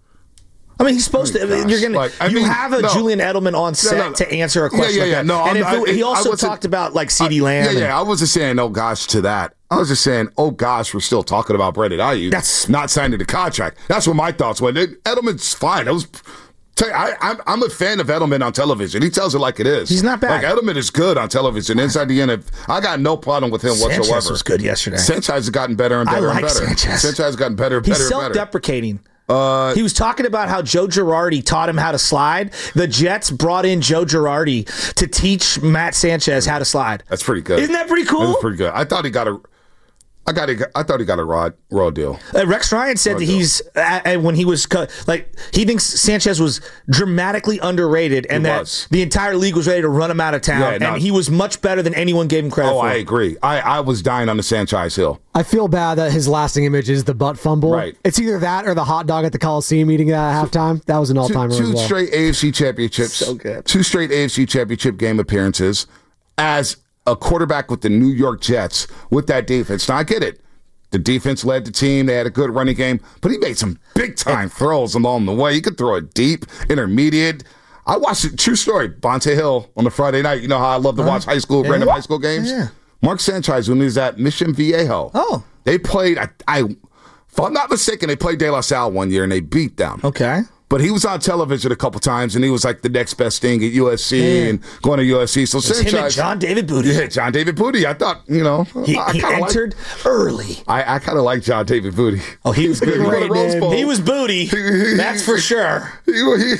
I mean, he's supposed Oh, to. I mean, gosh. you're gonna. Like, I you mean, have a no. Julian Edelman on set no, no. to answer a Yeah, question yeah, like yeah. that. No, and I'm- if it- I- he I also wasn't- talked about like CeeDee Lamb. Yeah, and- yeah. I wasn't saying, oh, gosh, to that. I was just saying, oh, gosh, we're still talking about Brandon Ayuk. That's- not signing the contract. That's what my thoughts were. Edelman's fine. I was. Tell you, I, I'm, I'm a fan of Edelman on television. He tells it like it is. He's not bad. Like Edelman is good on television. Inside the N F L, I got no problem with him Sanchez whatsoever. was good yesterday. Sanchez has gotten better and I better like and better. Sanchez. Sanchez has gotten better and He's better and better. self-deprecating. Uh, He was talking about how Joe Girardi taught him how to slide. The Jets brought in Joe Girardi to teach Matt Sanchez how to slide. That's pretty good. Isn't that pretty cool? That's pretty good. I thought he got a. I got. A, I thought he got a raw, raw deal. Uh, Rex Ryan said that he's uh, uh, when he was cut, like he thinks Sanchez was dramatically underrated, and He that was. the entire league was ready to run him out of town, Yeah, no. and he was much better than anyone gave him credit Oh, for. I agree. I, I was dying on the Sanchez Hill. I feel bad that his lasting image is the butt fumble. Right. It's either that or the hot dog at the Coliseum eating at halftime. That was an all-timer Two, as two well. straight A F C championships. So good. Two straight A F C championship game appearances as a quarterback with the New York Jets with that defense. Now I get it. The defense led the team. They had a good running game, but he made some big time throws along the way. He could throw it deep, intermediate. I watched it. True story. Bonte Hill on the Friday night. You know how I love to watch high school, Yeah. random high school games. Yeah. Mark Sanchez when he was at Mission Viejo. Oh. They played. I, I, if I'm not mistaken, they played De La Salle one year and they beat them. Okay. But he was on television a couple times, and he was like the next best thing at U S C Yeah. and going to U S C. So It was him and Sanchez, John David Booty. yeah, John David Booty. I thought, you know, He, I he kinda like- entered early. I, I kind of like John David Booty. Oh, he was good. He won a Rose Bowl. He was booty. That's for sure. He- he-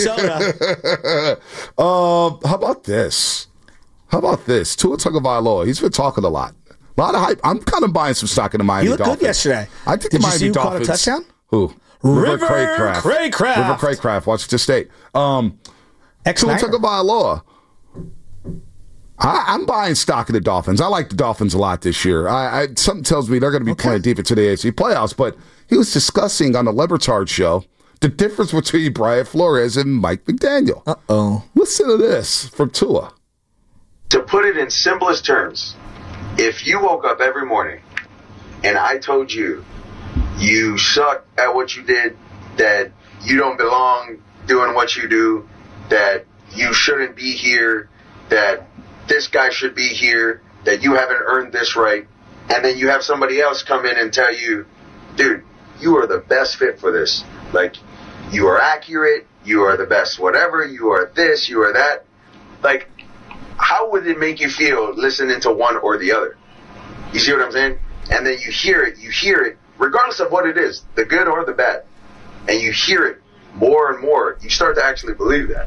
Minnesota. um, how about this? How about this? Tua Tagovailoa. He's been talking a lot. A lot of hype. I'm kind of buying some stock in the Miami He looked Dolphins. good yesterday. I think Did the you Miami see who caught a Dolphins. touchdown? Who? River Craycraft. Craycraft. River Craycraft, Washington State. Um, so let's talk about Aloha. I, I'm buying stock in the Dolphins. I like the Dolphins a lot this year. I, I something tells me they're going to be okay. playing deep into the A F C playoffs, but he was discussing on the Lebertard show the difference between Brian Flores and Mike McDaniel. Uh-oh. Listen to this from Tua. To put it in simplest terms, if you woke up every morning and I told you you suck at what you did, that you don't belong doing what you do, that you shouldn't be here, that this guy should be here, that you haven't earned this right, and then you have somebody else come in and tell you, dude, you are the best fit for this. Like, you are accurate, you are the best whatever, you are this, you are that. Like, how would it make you feel listening to one or the other? You see what I'm saying? And then you hear it, you hear it, regardless of what it is, the good or the bad, and you hear it more and more, you start to actually believe that.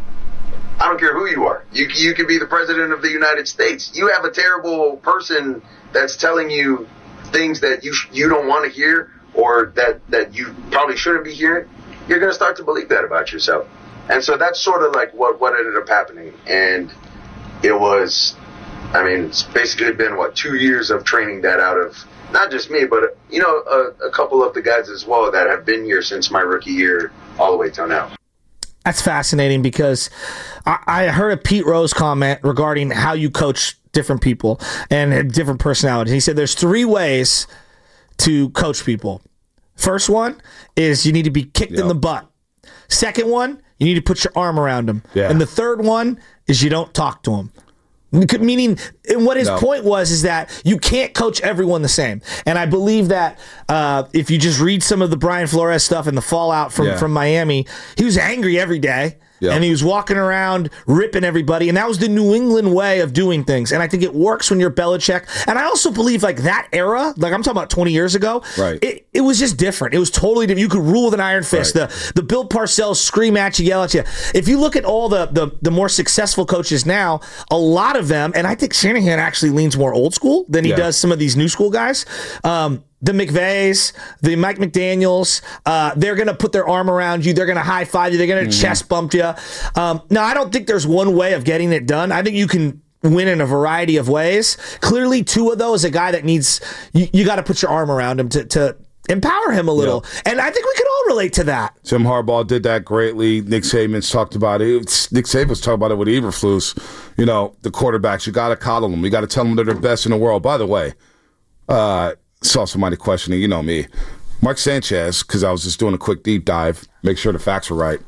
I don't care who you are. You you could be the president of the United States. You have a terrible person that's telling you things that you you don't want to hear, or that, that you probably shouldn't be hearing. You're going to start to believe that about yourself. And so that's sort of like what, what ended up happening. And it was, I mean, it's basically been, what, two years of training that out of not just me, but, you know, a, a couple of the guys as well that have been here since my rookie year all the way till now. That's fascinating because I, I heard a Pete Rose comment regarding how you coach different people and different personalities. He said there's three ways to coach people. First one is you need to be kicked yep. in the butt. Second one, you need to put your arm around them. Yeah. And the third one is you don't talk to them. Meaning, and what his no. point was is that you can't coach everyone the same. And I believe that uh, if you just read some of the Brian Flores stuff and the fallout from, yeah. from Miami, he was angry every day. Yep. And he was walking around ripping everybody. And that was the New England way of doing things. And I think it works when you're Belichick. And I also believe like that era, like I'm talking about twenty years ago, right. it, it was just different. It was totally different. You could rule with an iron fist. Right. The the Bill Parcells scream at you, yell at you. If you look at all the, the, the more successful coaches now, a lot of them, and I think Shanahan actually leans more old school than he yeah. does some of these new school guys. Um, The McVays, the Mike McDaniels, uh, they're going to put their arm around you. They're going to high five you. They're going to mm-hmm. chest bump you. Um, now, I don't think there's one way of getting it done. I think you can win in a variety of ways. Clearly, Tua, though, is a guy that needs, you, you got to put your arm around him to, to empower him a little. Yeah. And I think we can all relate to that. Jim Harbaugh did that greatly. Nick Saban's talked about it. It's, Nick Saban's talked about it with Eberflus. You know, the quarterbacks, you got to coddle them. You got to tell them they're the best in the world. By the way, uh, saw somebody questioning, you know me, Mark Sanchez, because I was just doing a quick deep dive, make sure the facts are right.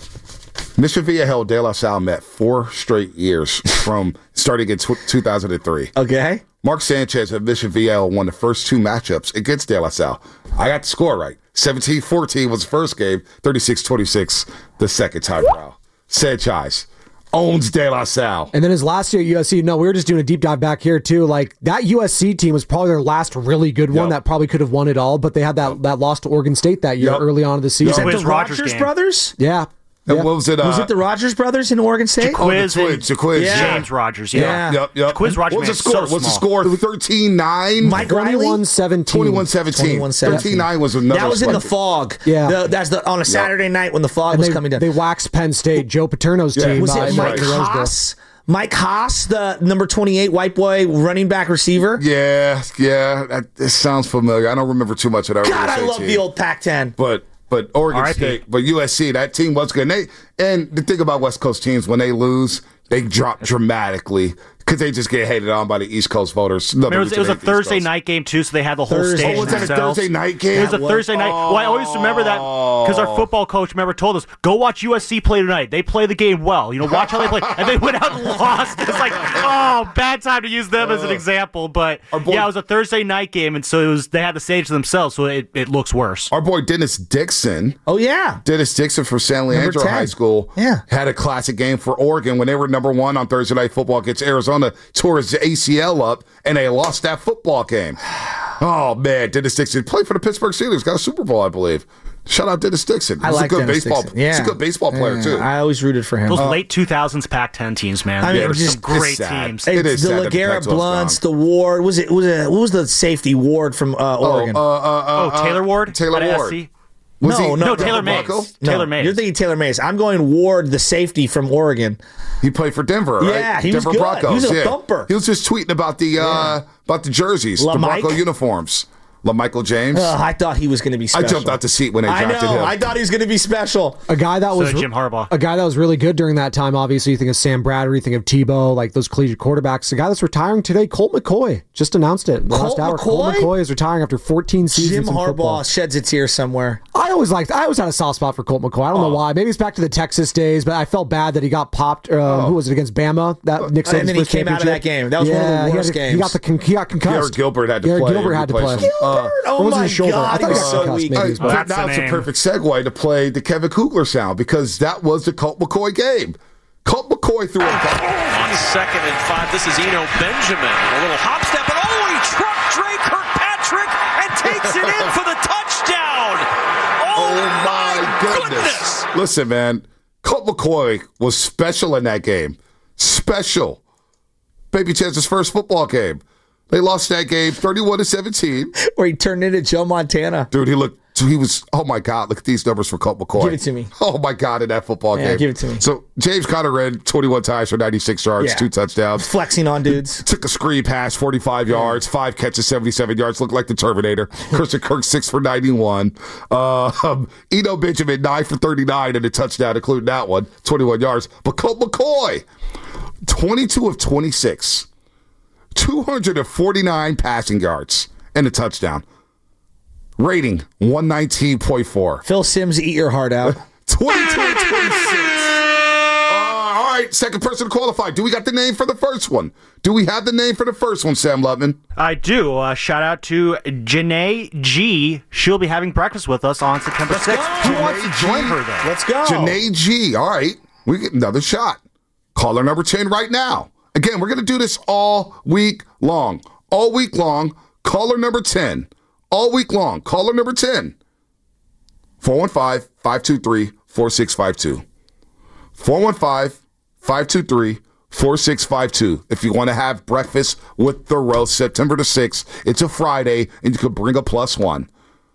Mission Viejo De La Salle met four straight years from starting in tw- two thousand three. Okay. Mark Sanchez at Mission Viejo won the first two matchups against De La Salle. I got the score right. seventeen fourteen was the first game, thirty-six twenty-six the second time around. Sanchez owns De La Salle. And then his last year at U S C, no, we were just doing a deep dive back here too. Like that U S C team was probably their last really good one yep. that probably could have won it all, but they had that, yep. that loss to Oregon State that year yep. early on in the season. Was that the Rogers, Rogers brothers? Yeah. And yeah. what was it? Uh, was it the Rogers brothers in Oregon State? Jaquiz, oh, the Jaquiz, Jaquiz, yeah. James Rogers, yeah. yeah. Yep, yep. Jaquiz Rogers, what was the score? So What's the score? thirteen nine Mike Riley? twenty-one seventeen twenty-one seventeen thirteen nine was another. That was in the fog. Yeah. The, that's the, on a Saturday yep. night when the fog and was they, coming down. They waxed Penn State, Joe Paterno's yeah. team. Was uh, it Mike Haas? Mike Haas, the number twenty-eight white boy running back receiver? Yeah, yeah. That, it sounds familiar. I don't remember too much of that. God, I love team. the old Pac ten. But but Oregon R I P State, but U S C, that team was good. And, they, and the thing about West Coast teams, when they lose, they drop dramatically because they just get hated on by the East Coast voters. I mean, it was, it was a Thursday night game, too, so they had the whole Thursday. stage Oh, was that themselves. a Thursday night game? It was a what? Thursday night. Oh. Well, I always remember that because our football coach, remember, told us, go watch U S C play tonight. They play the game well. You know, watch how they play. And they went out and lost. It's like, oh, bad time to use them as an example. But, boy, yeah, it was a Thursday night game, and so it was. They had the stage to themselves, so it, it looks worse. Our boy Dennis Dixon. Oh, yeah. Dennis Dixon from San Leandro High School yeah. had a classic game for Oregon when they were number one on Thursday Night Football against Arizona, tore his A C L up, and they lost that football game. Oh, man, Dennis Dixon played for the Pittsburgh Steelers, got a Super Bowl, I believe. Shout out Dennis Dixon. I He's like a good Dennis baseball. Dixon. Yeah. He's a good baseball player, yeah. too. I always rooted for him. Those uh, late two thousands Pac ten teams, man. I mean, there were just, some great teams. It is the sad that the LeGarrette Pac twelve's Blunts, gone. the Ward. Was it? Was it? What was the safety Ward from uh, Oregon? Oh, uh, uh, uh, oh, Taylor Ward. Taylor at Ward. S C? Was no, he, no, no, Taylor Mays. No, Taylor Mays. You're thinking Taylor Mays. I'm going Ward, the safety from Oregon. He played for Denver, right? Yeah, he Denver was good. Broncos. He was a yeah. thumper. He was just tweeting about the Yeah. uh, about the jerseys, La the Mike? Bronco uniforms. LaMichael James. Uh, I thought he was going to be special. I jumped out the seat when they I drafted know. him. I thought he was going to be special. A guy that So was did Jim Harbaugh. a guy that was really good during that time. Obviously, you think of Sam Bradbury, you think of Tebow, like those collegiate quarterbacks. The guy that's retiring today, Colt McCoy, just announced it. Colt Last hour, McCoy? Colt McCoy is retiring after fourteen seasons Jim in Harbaugh football. sheds a tear somewhere. I always liked. I always had a soft spot for Colt McCoy. I don't Oh. know why. Maybe it's back to the Texas days, but I felt bad that he got popped. Uh, Oh. Who was it against Bama? That Nick And then he Saban's first came out of that championship? game. That was yeah, one of the he worst had to- games. He got the con- he got concussed. Garrett Gilbert had to Garrett play. Gilbert had to Replace play. him. Uh, Gilbert? Oh Or was it my his shoulder? God, I thought he he was got so concussed. weak. Maybe Uh, his Well, back. that's now the it's a name. perfect segue to play the Kevin Kugler sound because that was the Colt McCoy game. Colt McCoy threw a On second and five, this is Eno Benjamin. A little hop step, and oh, he trucked Drake Kirkpatrick and takes it in for the touchdown. Oh, Oh my goodness. Listen, man, Colt McCoy was special in that game. Special. Baby Chance's first football game. They lost that game thirty-one to seventeen. Where he turned into Joe Montana. Dude, he looked, he was, oh my God, look at these numbers for Colt McCoy. Give it to me. Oh my God, in that football Yeah, game. give it to me. So James Conner ran twenty-one times for ninety-six yards, Yeah. two touchdowns. Flexing on dudes. Took a screen pass, forty-five yards, five catches, seventy-seven yards. Looked like the Terminator. Christian Kirk, six for ninety-one. Uh, um, Eno Benjamin, nine for thirty-nine and a touchdown, including that one, twenty-one yards. But Colt McCoy, twenty-two of twenty-six, two hundred forty-nine passing yards and a touchdown. Rating, one nineteen point four. Phil Simms, eat your heart out. twenty-two and twenty-six. Uh, all right, second person to qualify. Do we got the name for the first one? Do we have the name for the first one, Sam Lutman? I do. Uh, shout out to Janae G. She'll be having breakfast with us on September sixth. Who wants to join her, though? Let's go. Janae G. All right, we get another shot. Caller number ten right now. Again, we're going to do this all week long. All week long. Caller number ten. All week long. Caller number ten. four one five, five two three, four six five two. four one five, five two three, four six five two. If you want to have breakfast with the roast, September the sixth, it's a Friday, and you could bring a plus one.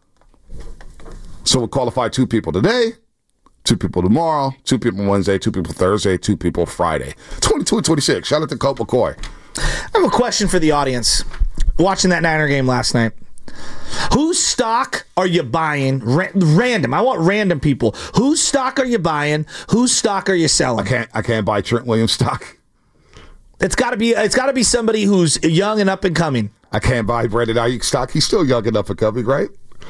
So we'll qualify two people today, two people tomorrow, two people Wednesday, two people Thursday, two people Friday. twenty-two and twenty-six. Shout out to Colt McCoy. I have a question for the audience. Watching that Niner game last night. Whose stock are you buying? Ra- random. I want random people. Whose stock are you buying? Whose stock are you selling? I can't. I can't buy Trent Williams stock. It's got to be. It's got to be somebody who's young and up and coming. I can't buy Brandon Ayuk stock. He's still young enough and coming, right?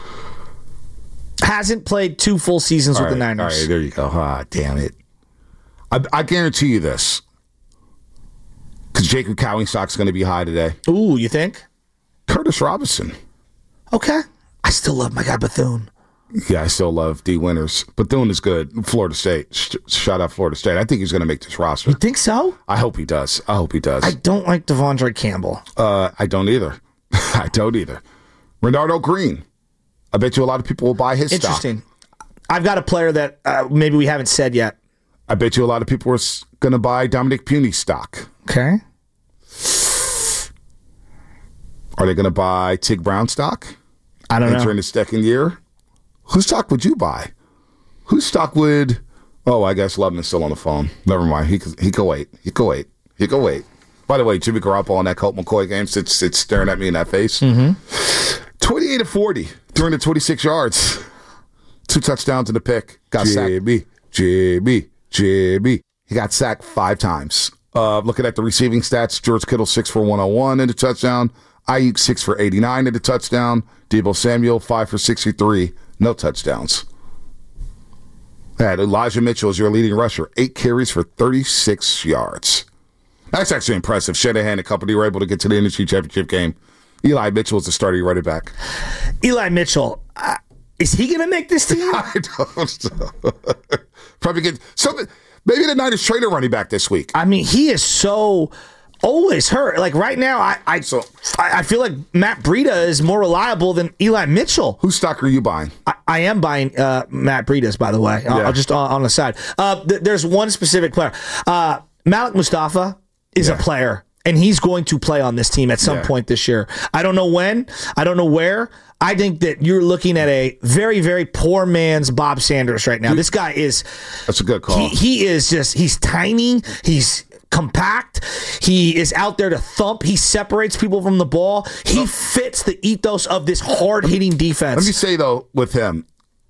Hasn't played two full seasons All with right, the Niners. All right, there you go. Ah, damn it. I, I guarantee you this. Because Jacob Cowing stock's going to be high today. Ooh, you think? Curtis Robinson. Okay. I still love my guy Bethune. Yeah, I still love D. Winters. Bethune is good. Florida State. Sh- shout out Florida State. I think he's going to make this roster. You think so? I hope he does. I hope he does. I don't like Devondre Campbell. Uh, I don't either. I don't either. Renardo Green. I bet you a lot of people will buy his stock. Interesting. I've got a player that uh, maybe we haven't said yet. I bet you a lot of people are going to buy Dominic Puny stock. Okay. Are they going to buy Tig Brown stock? I don't know. Entering the second year? Whose stock would you buy? Whose stock would... Oh, I guess Lubman's still on the phone. Never mind. He could, he could wait. He could wait. He could wait. By the way, Jimmy Garoppolo on that Colt McCoy game sits, sits staring at me in that face. Mm-hmm. twenty-eight to forty, three hundred twenty-six yards. Two touchdowns and a pick. Got Jimmy, sacked. Jimmy, Jimmy. He got sacked five times. Uh, looking at the receiving stats, George Kittle, six for one oh one and a touchdown. Ayuk, six for eighty-nine and a touchdown. Deebo Samuel, five for sixty-three, no touchdowns. And Elijah Mitchell is your leading rusher, eight carries for thirty-six yards. That's actually impressive. Shanahan and company were able to get to the N F C Championship game. Eli Mitchell is the starting running back. Eli Mitchell, uh, is he going to make this team? I don't know. Probably get something. Maybe the Niners trade a running back this week. I mean, he is so always hurt. Like right now, I I, so, I, I feel like Matt Breida is more reliable than Eli Mitchell. Whose stock are you buying? I, I am buying uh, Matt Breida's, by the way. I'll, Yeah. I'll just on, on the side. Uh, th- there's one specific player. Uh, Malik Mustafa is Yeah. a player And he's going to play on this team at some yeah. point this year. I don't know when. I don't know where. I think that you're looking at a very, very poor man's Bob Sanders right now. Dude, this guy is... That's a good call. He, he is just... He's tiny. He's compact. He is out there to thump. He separates people from the ball. He fits the ethos of this hard-hitting defense. Let me say, though, with him,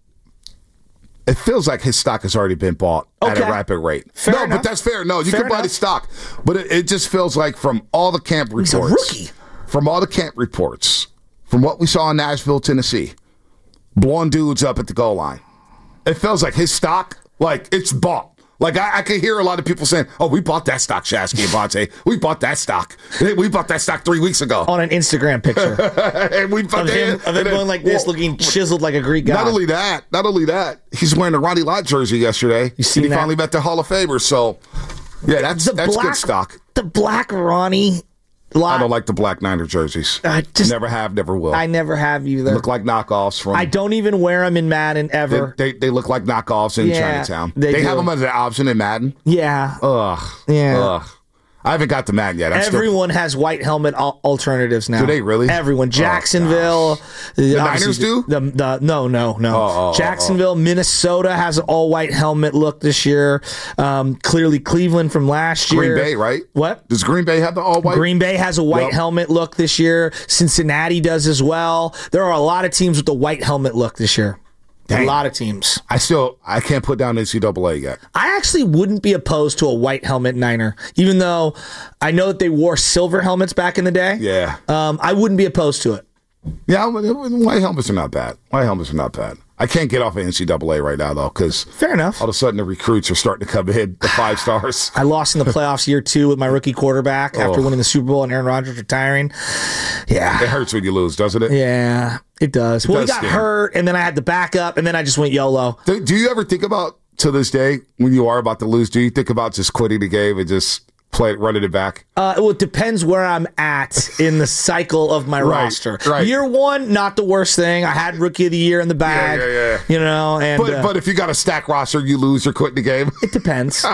it feels like his stock has already been bought okay. at a rapid rate. Fair no, enough. but that's fair. No, you fair can buy enough. the stock. But it, it just feels like from all the camp reports. He's a rookie. From all the camp reports, from what we saw in Nashville, Tennessee, blowing dudes up at the goal line, it feels like his stock, like, it's bought. Like, I, I can hear a lot of people saying, oh, we bought that stock, Shasky and Vontae. We bought that stock. We bought that stock three weeks ago. On an Instagram picture. and we bought of him, of him going like this, well, looking chiseled like a Greek god. Not only that, not only that, he's wearing a Ronnie Lott jersey yesterday. You seen and he that? finally met the Hall of Famer. So, yeah, that's the that's black, good stock. The black Ronnie Lott. I don't like the black Niner jerseys. I just never have, never will. I never have either. They look like knockoffs from. I don't even wear them in Madden ever. They they, they look like knockoffs in yeah, Chinatown. They, they do. have them as an option in Madden. Yeah. Ugh. Yeah. Ugh. I haven't got to Madden yet. I'm Everyone still... has white helmet al- alternatives now. Do they really? Everyone. Jacksonville. Oh, the Niners do? The, the, no, no, no. Oh, oh, Jacksonville, oh, oh. Minnesota has an all-white helmet look this year. Um, clearly Cleveland from last year. Green Bay, right? What? Does Green Bay have the all-white? Green Bay has a white yep. helmet look this year. Cincinnati does as well. There are a lot of teams with the white helmet look this year. Dang. A lot of teams. I still I can't put down N C double A yet. I actually wouldn't be opposed to a white helmet Niner, even though I know that they wore silver helmets back in the day. Yeah. Um, I wouldn't be opposed to it. Yeah, white helmets are not bad. White helmets are not bad. I can't get off of N C double A right now, though, because fair enough. All of a sudden, the recruits are starting to come in, the five stars. I lost in the playoffs year two with my rookie quarterback after oh. winning the Super Bowl and Aaron Rodgers retiring. Yeah. It hurts when you lose, doesn't it? Yeah, it does. It well, does he got stand. hurt, and then I had the backup, and then I just went YOLO. Do, do you ever think about, to this day, when you are about to lose, do you think about just quitting the game and just play it, running it back? Uh, well, it depends where I'm at in the cycle of my right, roster. Right. Year one, not the worst thing. I had Rookie of the Year in the bag. Yeah, yeah, yeah. You know, and but, uh, but if you got a stack roster, you lose, you're quitting the game. It depends.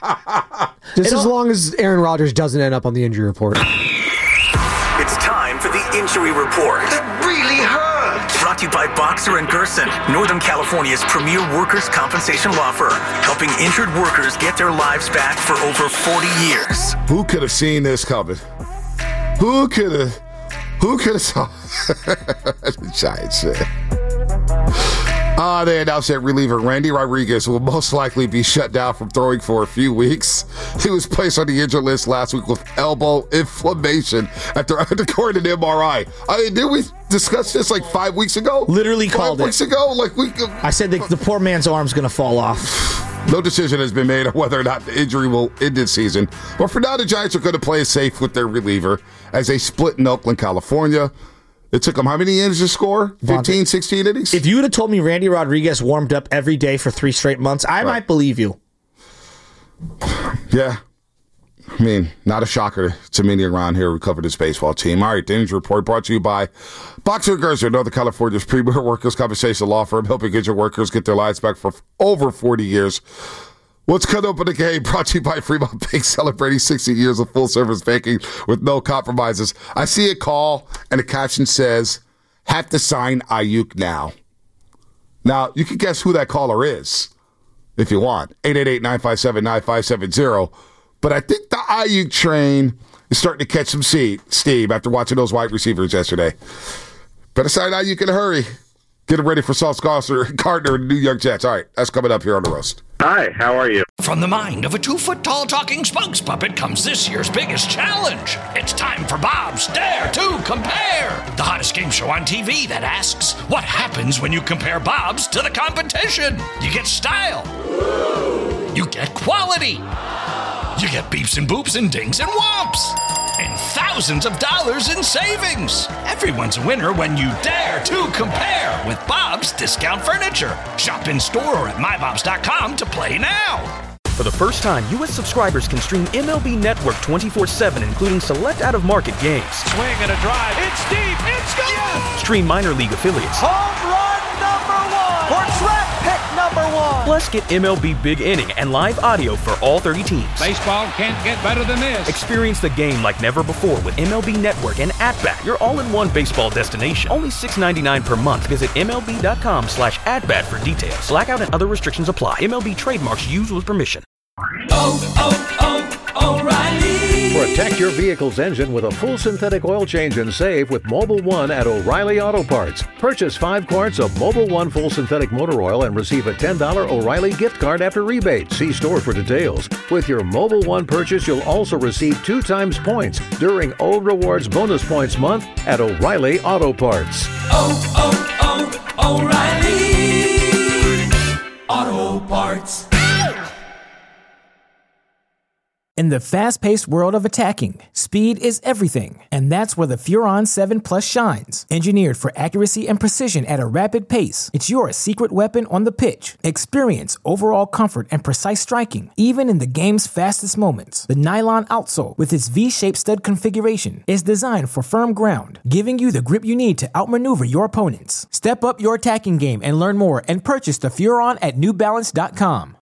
Just as long as Aaron Rodgers doesn't end up on the injury report. It's time for the injury report. That really hurt. Brought to you by Boxer and Gerson, Northern California's premier workers' compensation law firm, helping injured workers get their lives back for over forty years. Who could have seen this coming? Who could have? Who could have saw? The Giants said. Uh, they announced that reliever Randy Rodriguez will most likely be shut down from throwing for a few weeks. He was placed on the injured list last week with elbow inflammation after undergoing an M R I. I mean, did we discuss this like five weeks ago? Literally five called weeks it. ago? Like we. I said the, the poor man's arm's going to fall off. No decision has been made on whether or not the injury will end this season. But for now, the Giants are going to play it safe with their reliever as they split in Oakland, California. It took them how many innings to score? fifteen, sixteen innings? If you would have told me Randy Rodriguez warmed up every day for three straight months, I right. might believe you. Yeah. I mean, not a shocker to many around here who cover this baseball team. All right, the injury report brought to you by Boxer and Gerson, Northern California's premier workers' compensation law firm, helping injured workers get their lives back for over forty years. What's cut open the game brought to you by Fremont Bank, celebrating sixty years of full-service banking with no compromises. I see a call, and the caption says, have to sign Ayuk now. Now, you can guess who that caller is if you want. eight eight eight, nine five seven, nine five seven zero. But I think the Ayuk train is starting to catch some steam after watching those wide receivers yesterday. Better sign Ayuk in a hurry. Get him ready for Sauce Gardner and the New York Jets. All right, that's coming up here on The Roast. Hi, how are you? From the mind of a two-foot-tall talking spokes puppet comes this year's biggest challenge. It's time for Bob's Dare to Compare, the hottest game show on T V that asks, what happens when you compare Bob's to the competition? You get style. You get quality. You get beeps and boops and dings and whomps. And thousands of dollars in savings. Everyone's a winner when you dare to compare with Bob's Discount Furniture. Shop in store or at my bobs dot com to play now. For the first time, U S subscribers can stream M L B Network twenty-four seven, including select out-of-market games. Swing and a drive. It's deep. It's gone. Yes. Stream minor league affiliates. Home run number one. Or track pick number one. Plus, get M L B Big Inning and live audio for all thirty teams. Baseball can't get better than this. Experience the game like never before with M L B Network and At-Bat, your all-in-one baseball destination. Only six dollars and ninety-nine cents per month. Visit M L B dot com slash at-bat for details. Blackout and other restrictions apply. M L B trademarks used with permission. Oh, oh, oh, O'Reilly. Protect your vehicle's engine with a full synthetic oil change and save with Mobil one at O'Reilly Auto Parts. Purchase five quarts of Mobil one full synthetic motor oil and receive a ten dollars O'Reilly gift card after rebate. See store for details. With your Mobil one purchase, you'll also receive two times points during O Rewards Bonus Points Month at O'Reilly Auto Parts. Oh, oh, oh, O'Reilly Auto Parts. In the fast-paced world of attacking, speed is everything, and that's where the Furon seven Plus shines. Engineered for accuracy and precision at a rapid pace, it's your secret weapon on the pitch. Experience overall comfort and precise striking, even in the game's fastest moments. The nylon outsole, with its V-shaped stud configuration, is designed for firm ground, giving you the grip you need to outmaneuver your opponents. Step up your attacking game and learn more and purchase the Furon at New Balance dot com.